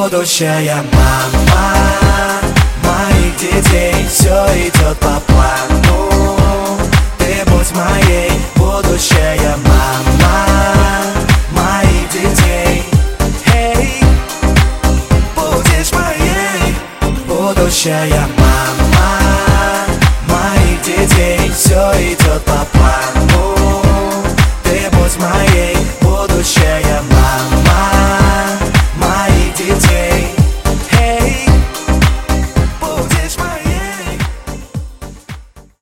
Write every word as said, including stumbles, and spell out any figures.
Будущая мама моих детей, все идет по плану. Ты будь моей, будущая мама моих детей. Эй, будешь моей, будущая мама моих детей, все идет по плану. Ты будь моей, будущая